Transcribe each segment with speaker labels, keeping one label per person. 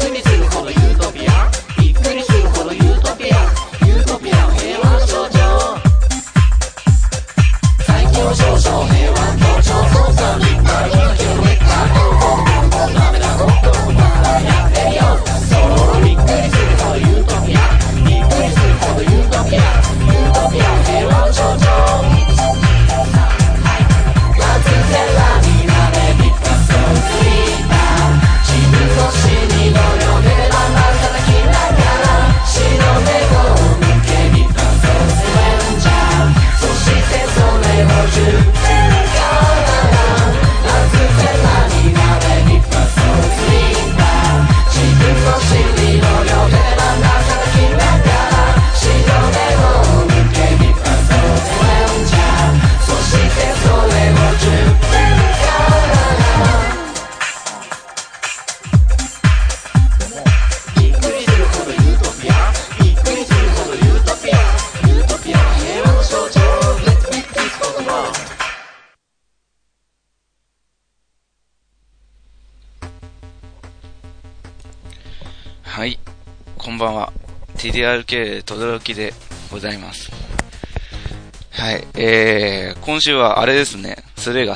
Speaker 1: はい、こんばんは。TDRK とどろきでございます。はい、今週はあれですね、スレが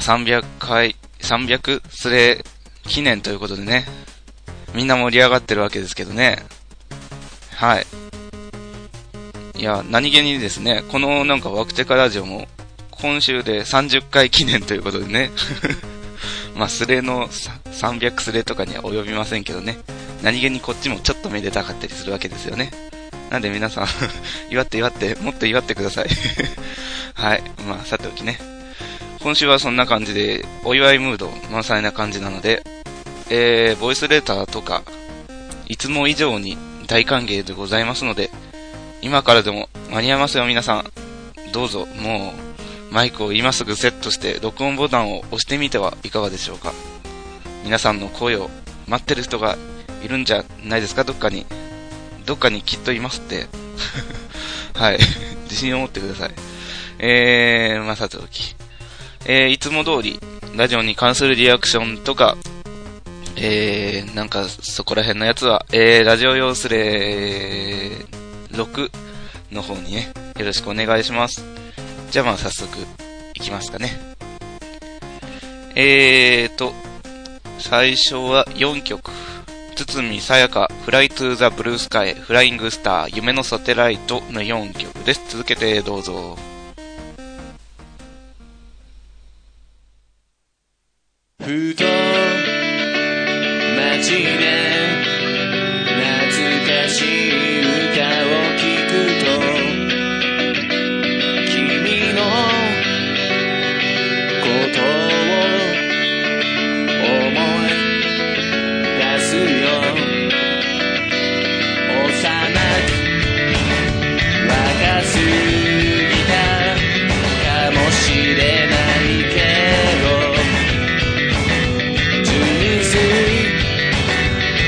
Speaker 1: 300スレ記念ということでね、みんな盛り上がってるわけですけどね。はい。いや、何気にですね、このなんかワクテカラジオも今週で30回記念ということでね。まあ、スレの300スレとかには及びませんけどね。何気にこっちもちょっとめでたかったりするわけですよね。なんで皆さん、祝って、もっと祝ってください。はい。まあ、さておきね。今週はそんな感じで、お祝いムード満載な感じなので、ボイスレターとか、いつも以上に大歓迎でございますので、今からでも間に合いますよ皆さん。どうぞ、もう、マイクを今すぐセットして、録音ボタンを押してみてはいかがでしょうか。皆さんの声を待ってる人がいるんじゃないですか。どっかにきっといますって。はい。自信を持ってください。まあ、さておき。いつも通り、ラジオに関するリアクションとか、なんか、そこら辺のやつは、ラジオ用スレ6の方にね、よろしくお願いします。じゃあまあ、早速、いきますかね。最初は4曲。堤さやか、フライトゥーザブルースカイ、フライングスター、夢のサテライトの4曲です。続けてどうぞ。
Speaker 2: ふと街で懐かしい歌を聴くと君のことを思い出すよ。幼く若すぎたかもしれないけど純粋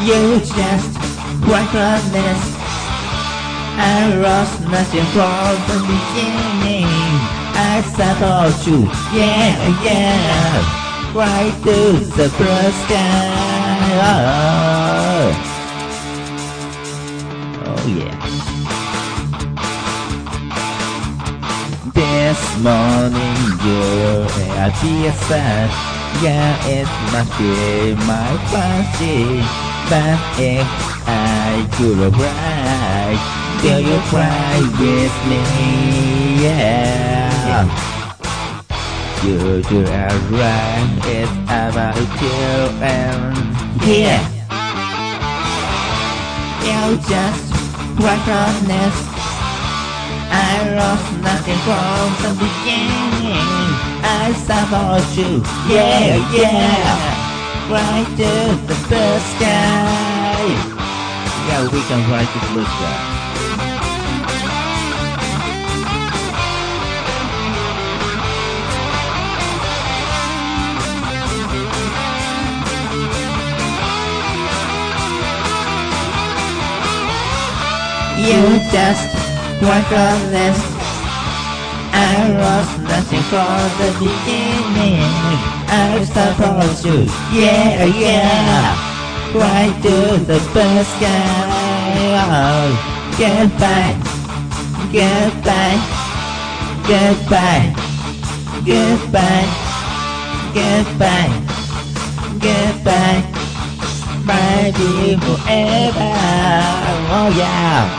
Speaker 3: You just recklessness. I lost nothing from the beginning. I support you, yeah, yeah. Right to the blue sky. Oh yeah. This morning you appear sad. Yeah, it must be my fancy. But if I could cry, will you cry with me? Yeah. You do alright, it's about you and here. You just recklessness. I lost nothing from the beginning. I support you, yeah, yeah. Right to the blue sky. Yeah, we can fly to the blue sky. You just recklessness. I lost nothing from the beginning. I support you, yeah, yeah. Right to the blue sky. Oh, goodbye, goodbye, goodbye, goodbye, goodbye, goodbye. Baby forever. Oh yeah.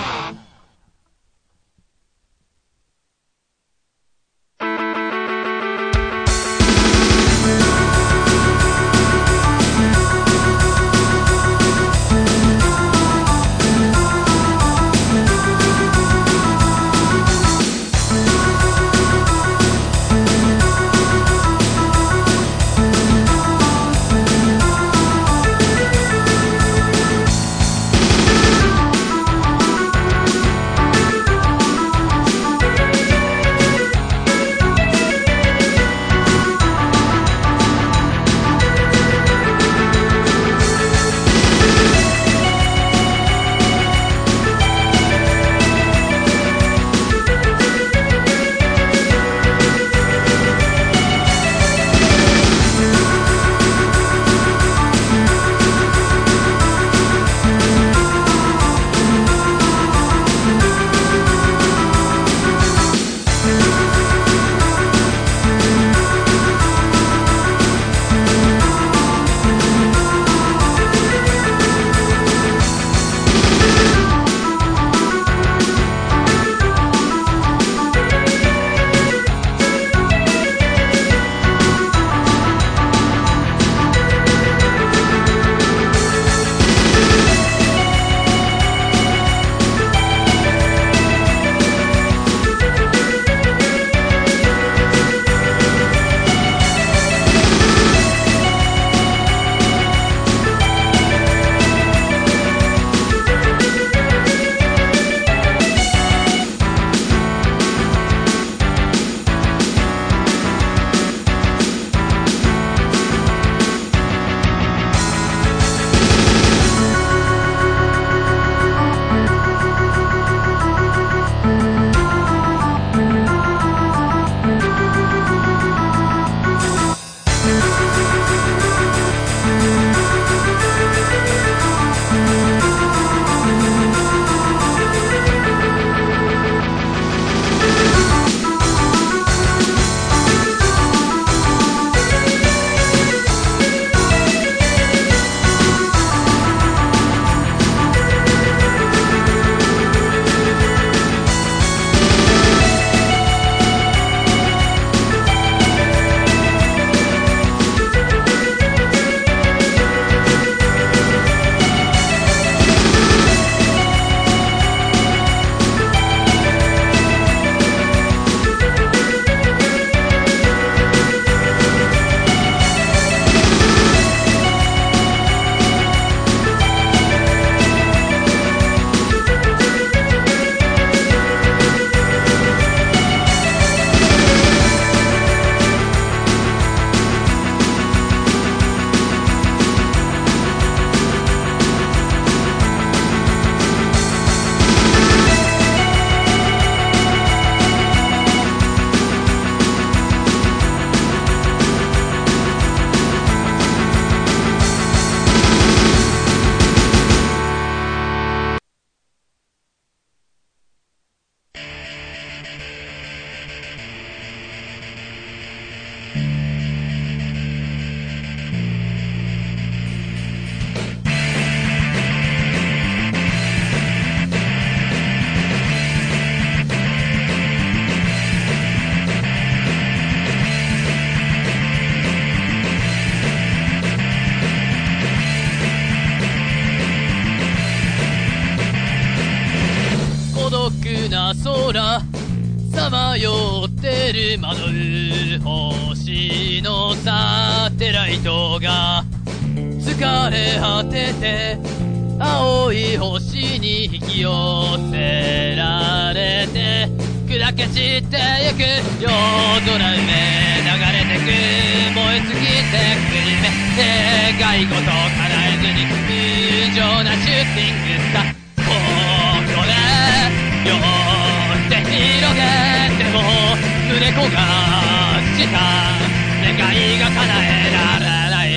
Speaker 4: 独な空さまよってる窓星のサテライトが疲れ果てて青い星に引き寄せられて砕け散ってゆく夜空夢流れてく燃え尽きてく夢願い事叶えずに無情なシューティングスターここで両手広げても胸焦がした願いが叶えられない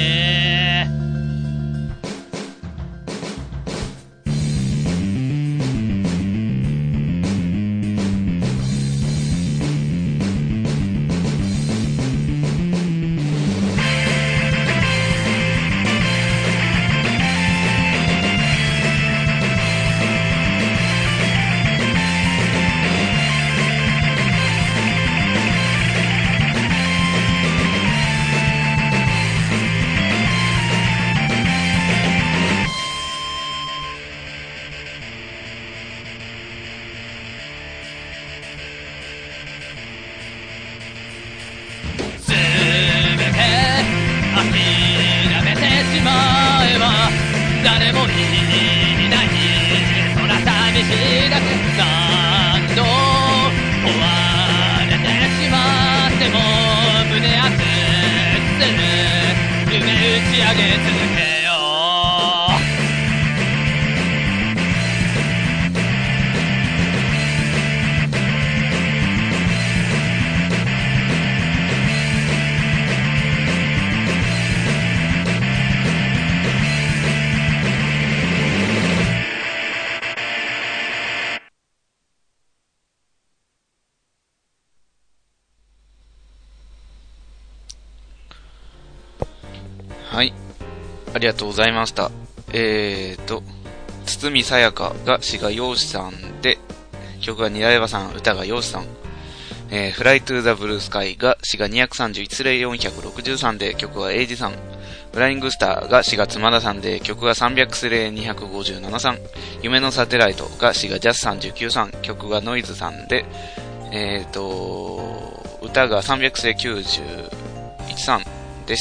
Speaker 4: 誰もいない空寂しいだけ何度壊れてしまっても胸熱する夢打ち上げ続けよ
Speaker 1: はい。ありがとうございました。堤さやかが詩が陽子さんで、曲がニラエバさん、歌が陽子さん。フライトゥーザブルースカイが詩が231スレイ463で、曲がエイジさん。フライングスターが詩が妻田さんで、曲が300スレイ257さん。夢のサテライトが詩がジャス39さん、曲がノイズさんで、歌が300スレイ91さんでした。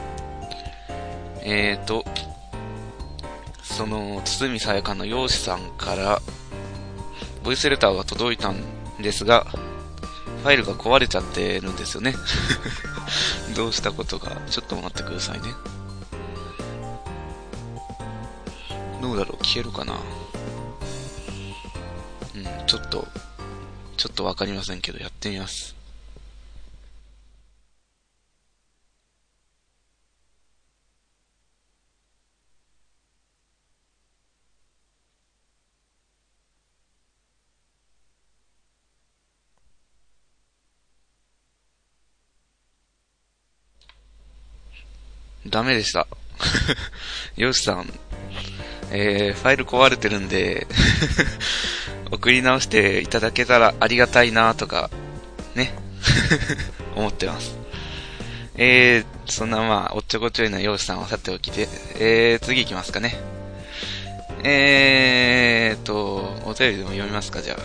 Speaker 1: その、堤さやかの陽子さんから、ボイスレターが届いたんですが、ファイルが壊れちゃってるんですよね。どうしたことか、ちょっと待ってくださいね。どうだろう、消えるかな。ちょっとわかりませんけど、やってみます。ダメでした。ヨシさん、ファイル壊れてるんで、送り直していただけたらありがたいなとか、ね、思ってます。そんなおっちょこちょいなヨシさんはさておきで、次行きますかね。お便りでも読みますか、じゃ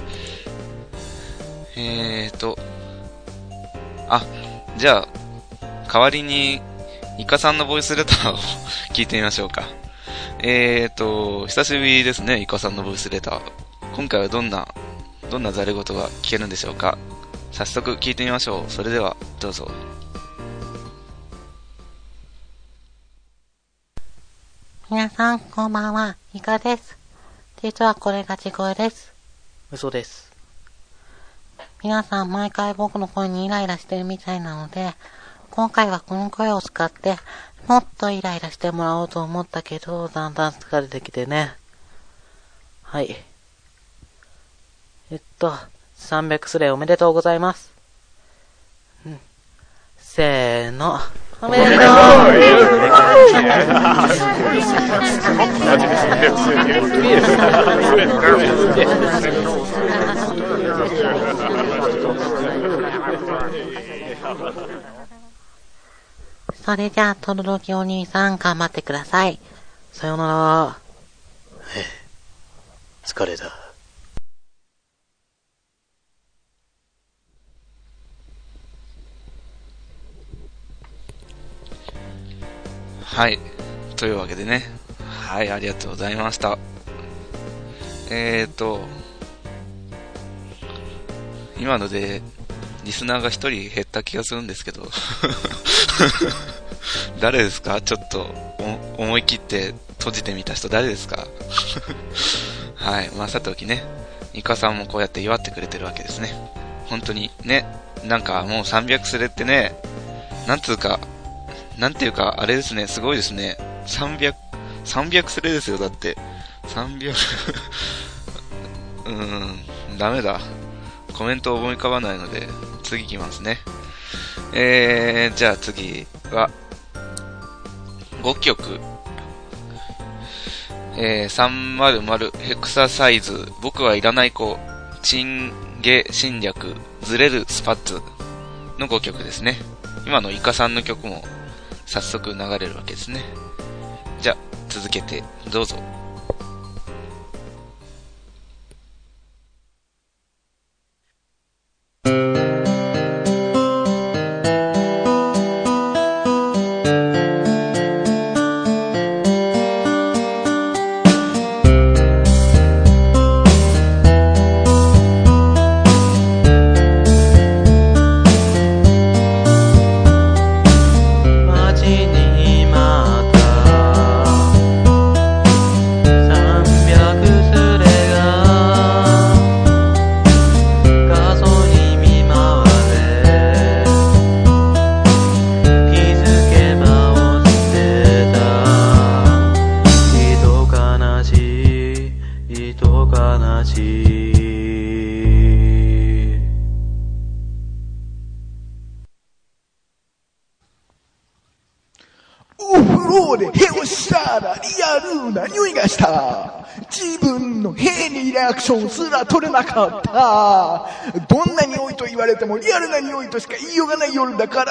Speaker 1: あ。じゃあ、代わりに、イカさんのボイスレターを聞いてみましょうか。久しぶりですね、イカさんのボイスレター。今回はどんなざれ言が聞けるんでしょうか。早速聞いてみましょう。それでは、どうぞ。
Speaker 5: 皆さん、こんばんは。イカです。実はこれが地声です。
Speaker 6: 嘘です。
Speaker 5: 皆さん、毎回僕の声にイライラしてるみたいなので、今回はこの声を使って、もっとイライラしてもらおうと思ったけど、だんだん疲れてきてね。はい。300スレイおめでとうございます。せーの。おめでとうそれじゃあ、とどろきお兄さん、頑張ってください。さよなら。
Speaker 6: 疲れた。
Speaker 1: はい。というわけでね。はい、ありがとうございました。今ので、リスナーが一人減った気がするんですけど。誰ですか？ちょっと、思い切って閉じてみた人誰ですか？はい。まあ、さておきね。イカさんもこうやって祝ってくれてるわけですね。本当にね。なんかもう300スレってね、なんていうか、あれですね、すごいですね。300スレですよ、だって。300、ダメだ。コメント思い浮かばないので、次行きますね。じゃあ次は、5曲。300ヘクササイズ、僕はいらない子、チンゲ侵略、ずれるスパッツの5曲ですね。今のイカさんの曲も早速流れるわけですね。じゃあ続けてどうぞ。
Speaker 6: 自分の屁にリアクションすら取れなかった。どんな匂いと言われてもリアルな匂いとしか言いようがない夜だから、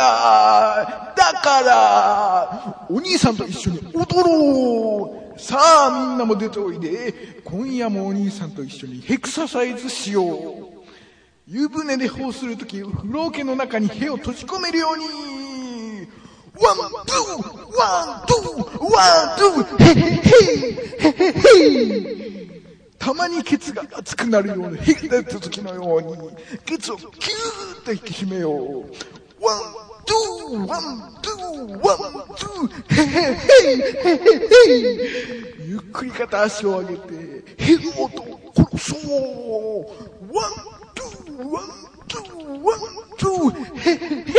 Speaker 6: お兄さんと一緒に踊ろう。さあみんなも出ておいで。今夜もお兄さんと一緒にヘクササイズしよう。湯船で放するとき、風呂桶の中に屁を閉じ込めるように。ワン、ツー、へへへたまにケツが熱くなるようなへが出た時のようにケツをキューッと引き締めよう。ワン、ツー、へへへゆっくり片足を上げてへの音を殺そう。ワン、ツー、へ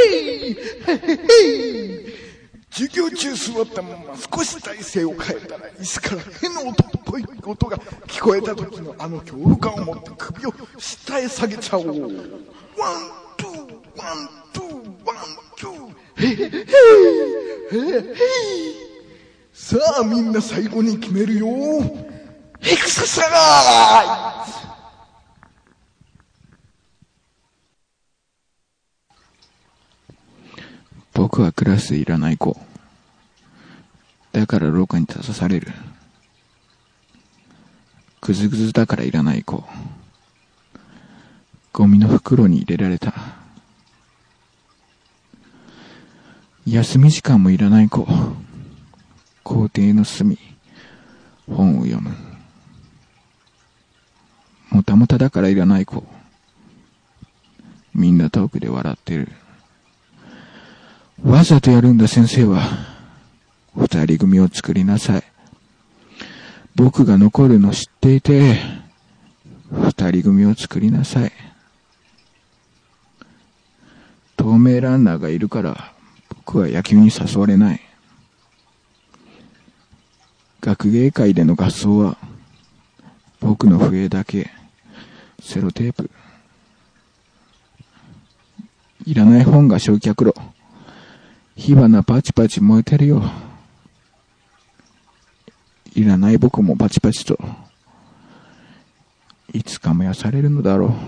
Speaker 6: 授業中座ったまま少し体勢を変えたら椅子からへの音っぽい音が聞こえた時のあの恐怖感を持って首を下へ下げちゃおう。ワン、ツー、へさあみんな最後に決めるよ。ヘクササイズ。
Speaker 7: 僕はクラスでいらない子。だから廊下に立たされる。ぐずぐずだからいらない子。ゴミの袋に入れられた。休み時間もいらない子。校庭の隅、本を読む。もたもただからいらない子。みんな遠くで笑ってる。わざとやるんだ先生は。二人組を作りなさい。僕が残るの知っていて、二人組を作りなさい。透明ランナーがいるから僕は野球に誘われない。学芸会での合奏は僕の笛だけ。セロテープ。いらない本が焼却炉。火花パチパチ燃えてるよ。いらない僕もパチパチといつか燃やされるのだろう。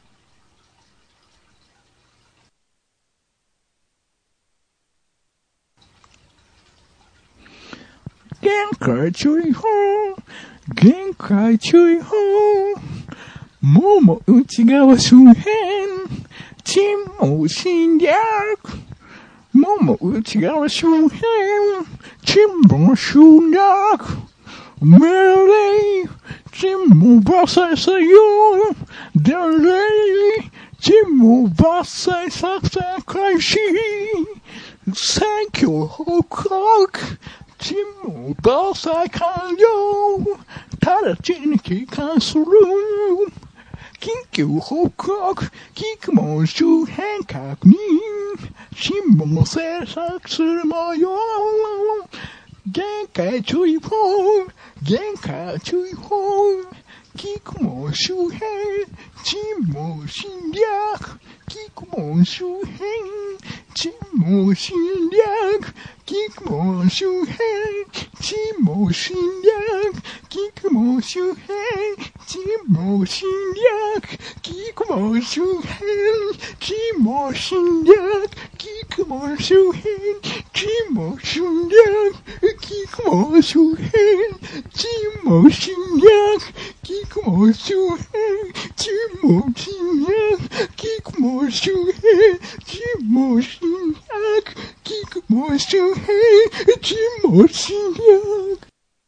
Speaker 7: 限界注意報、限界注意報、もも内側周辺、沈黙侵略、もも内側周辺、 沈没数量美丽静默把塞塞用的泪静默把塞塞塞开心Thank you 報告沈默把塞完了直ちに帰還する緊急報告キクモ周辺確認沈黙制作する模様限界注意報限界注意報キクモ周辺沈黙侵略キクモ周辺沈黙侵略キクモ周辺沈黙侵略キクモ周辺沈黙侵略キクモ周辺沈黙侵略キクモ周辺沈黙侵略キクモ周辺沈黙侵略キクモ周辺沈黙侵略キクモ周辺沈黙侵略キクモ周辺沈黙侵略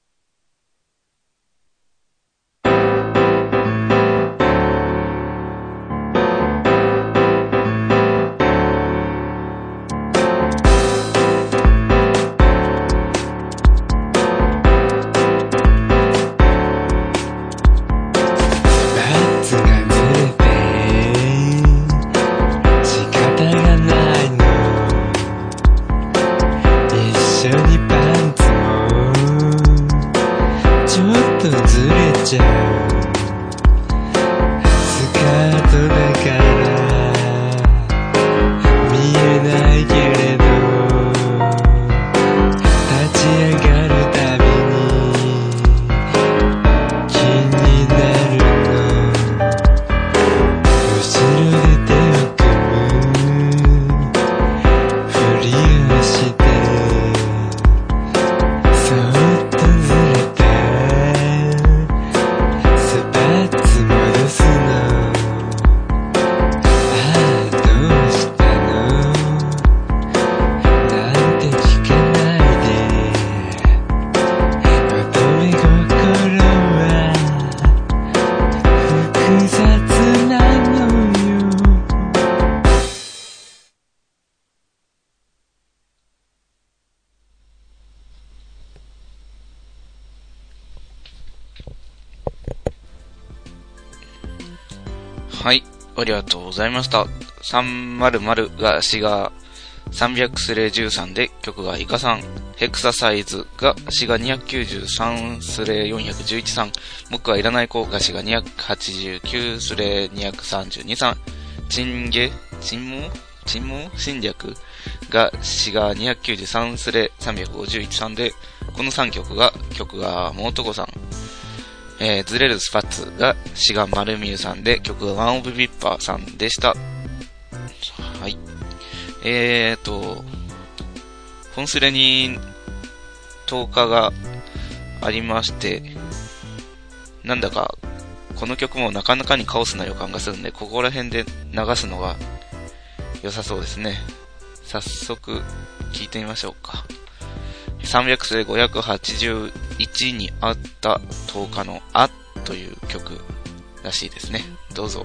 Speaker 1: はい、ありがとうございました。300がシガ300スレ13で曲がイカさん、ヘクササイズがシガ293スレ411さん、僕はいらない子がシガ289スレ232さん、沈黙侵略がシガ293スレ351さんで、この3曲がモートコさん、ズレルスパッツがシガマルミューさんで、曲がワンオブビッパーさんでした。はい。本スレに10日がありまして、なんだかこの曲もなかなかにカオスな予感がするんで、ここら辺で流すのが良さそうですね。早速聴いてみましょうか。300スレ581にあった10日のあという曲らしいですね。どうぞ。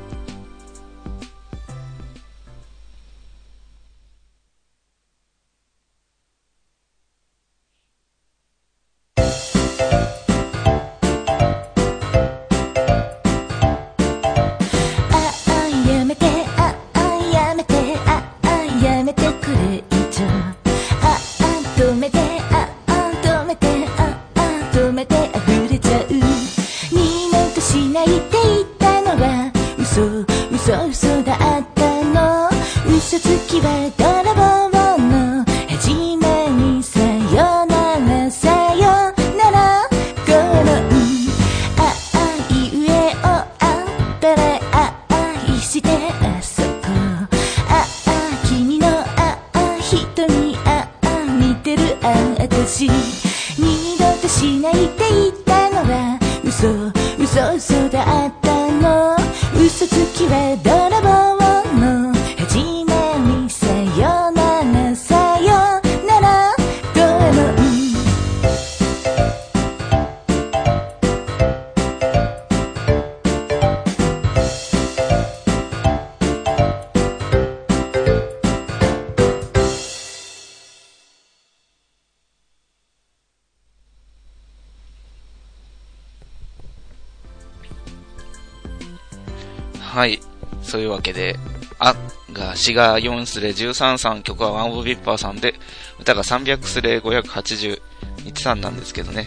Speaker 1: はい。そういうわけで、詩が4スレ13さん、曲はワンオブビッパーさんで、歌が300スレ580、日さんなんですけどね。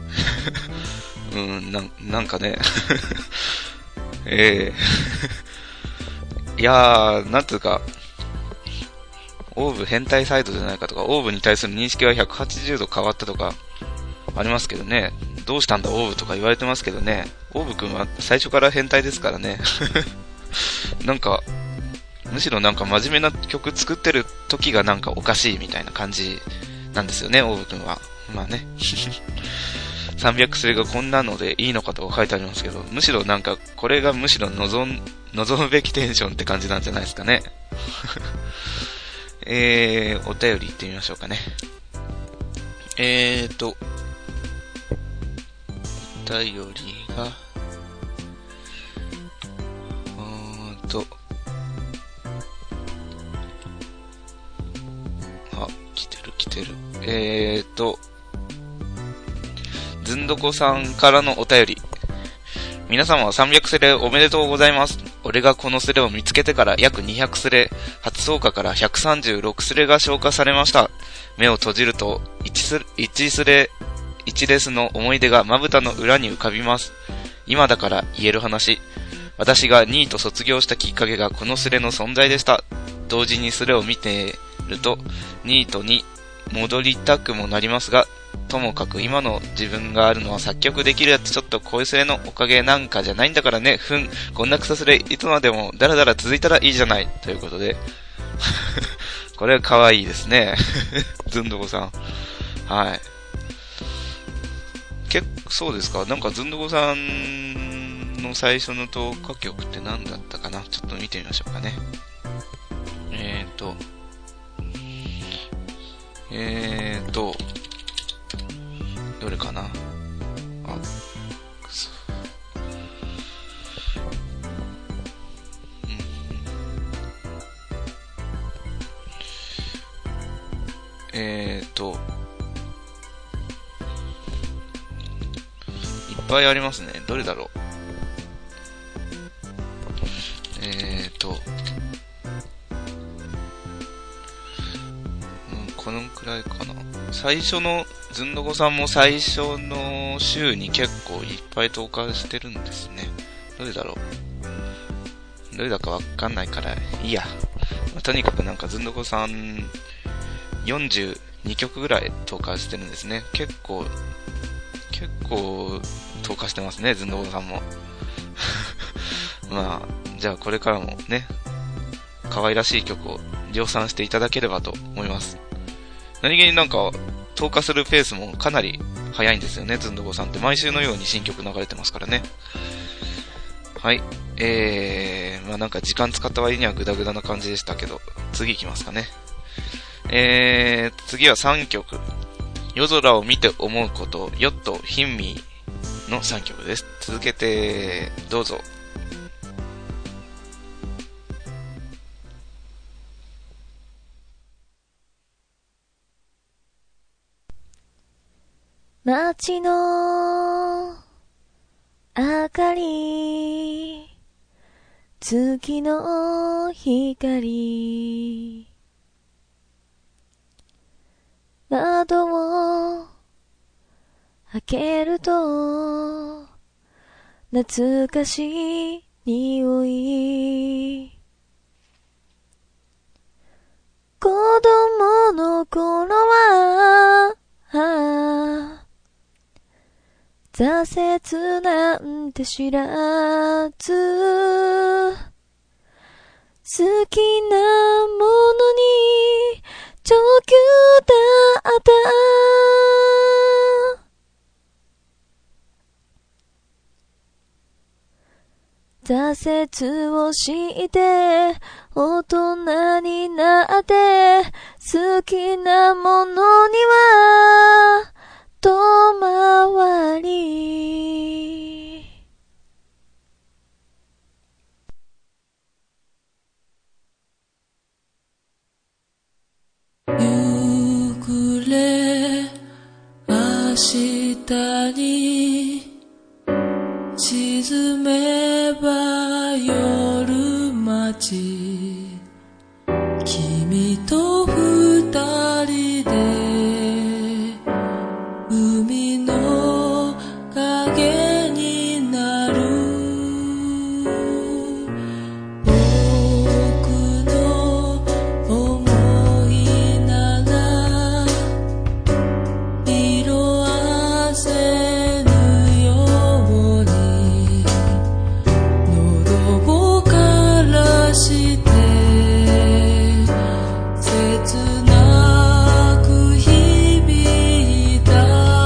Speaker 1: なんかね。いやー、なんつうか、オーブ変態サイドじゃないかとか、オーブに対する認識は180度変わったとか、ありますけどね。どうしたんだオーブとか言われてますけどね。オーブくんは最初から変態ですからね。なんか、むしろなんか真面目な曲作ってる時がなんかおかしいみたいな感じなんですよね、オーブくんは。まあね。300スレがこんなのでいいのかとか書いてありますけど、むしろなんか、これがむしろ望むべきテンションって感じなんじゃないですかね。お便り行ってみましょうかね。お便りが、来てる。ずんどこさんからのお便り。皆様は300スレおめでとうございます。俺がこのスレを見つけてから約200スレ、初走過から136スレが消化されました。目を閉じると1スレ、1レスの思い出がまぶたの裏に浮かびます。今だから言える話。私がニート卒業したきっかけがこのスレの存在でした。同時にスレを見てると、ニートに戻りたくもなりますが、ともかく今の自分があるのは作曲できるやつちょっとこういうスレのおかげなんかじゃないんだからね。こんな草スレいつまでもだらだら続いたらいいじゃない。ということで。これは可愛いですね。ずんどこさん。はい。そうですか。なんかずんどこさんの最初の投下曲って何だったかな。ちょっと見てみましょうかね。どれかな。くそ。いっぱいありますね。どれだろう。このくらいかな。最初のずんどこさんも最初の週に結構いっぱい投下してるんですね。どれだろう。どれだかわかんないからいいや。とにかくなんかずんどこさん42曲ぐらい投下してるんですね。結構投下してますね、ずんどこさんも。まあ、じゃあこれからもね、可愛らしい曲を量産していただければと思います。何気になんか投下するペースもかなり早いんですよね、ずんどこさんって毎週のように新曲流れてますからね。はい。まあなんか時間使った割にはグダグダな感じでしたけど、次行きますかね。次は3曲。夜空を見て思うこと、ヨット、ヒンミーの3曲です。続けて、どうぞ。
Speaker 8: 街の明かり、月の光、窓を開けると懐かしい匂い、子供の頃は挫折なんて知らず、好きなものに上級だった。挫折をして大人になって好きなものには遠回り、
Speaker 2: 夕暮れ明日に沈めば夜
Speaker 9: 街君と二人で海の影になる僕の想いなら色あせぬように喉を枯らして切なく響いた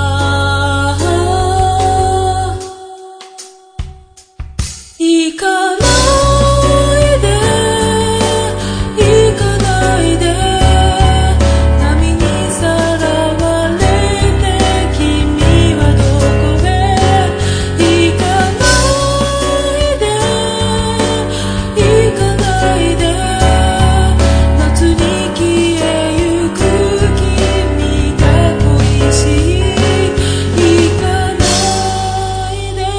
Speaker 9: 行かないで行かないで波にさらわれて君はどこへ行かないで行かないで夏に消えゆく君が恋しい行かないで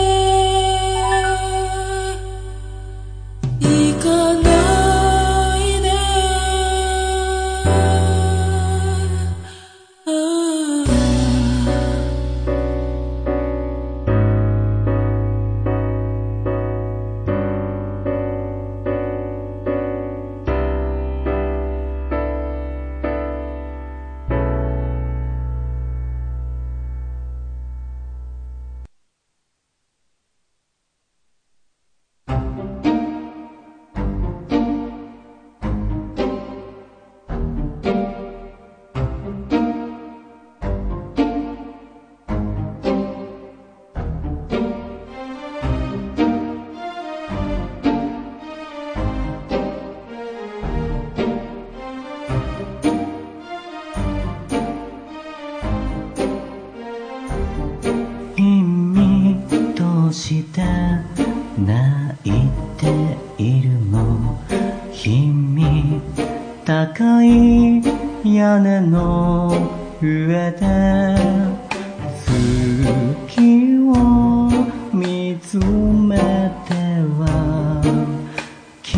Speaker 9: 行かないで
Speaker 2: 君どうして泣いているの君高い屋根の上で月を見つめては昨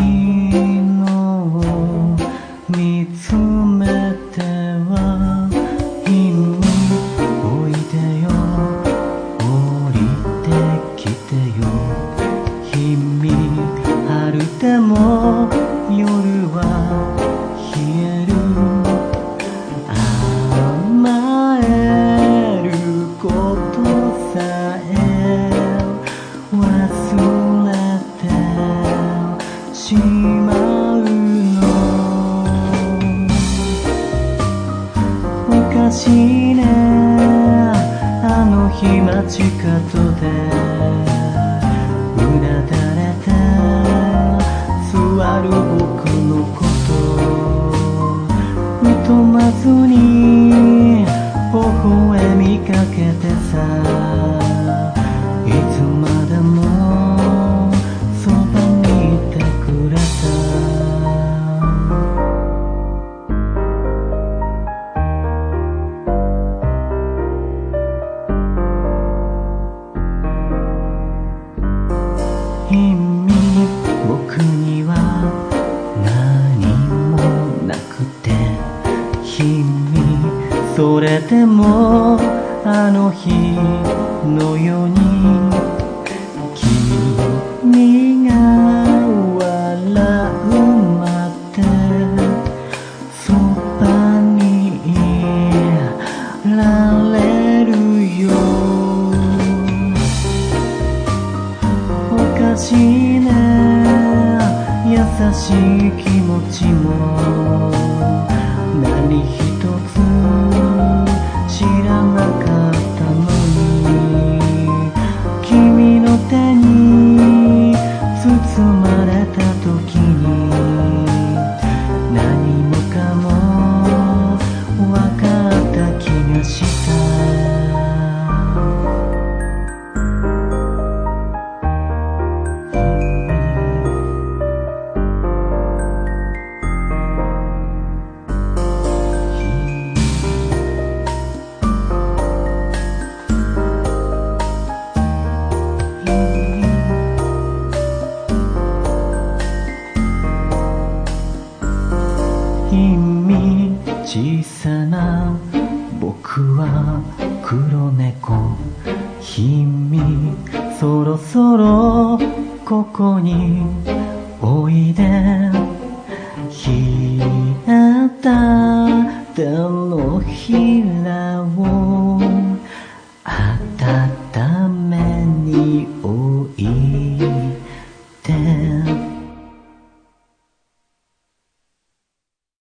Speaker 2: 日見つめては君おいでよ降りてきてよ君春でも夜は冷える甘えることさえ忘れてしまうのおかしいねあの日街角でうなだれて座る僕のこと疎まずに微笑みかけてさいつまでもそばにいてくれた君僕には何もなくて君それでもあの日のように君が笑うまでそばにいられるよおかしいね優しい気持ちも何一つ知らなかったのに君の手に包まれた時に何もかも分かった気がした小さな僕は黒猫、君そろそろここにおいで、冷えた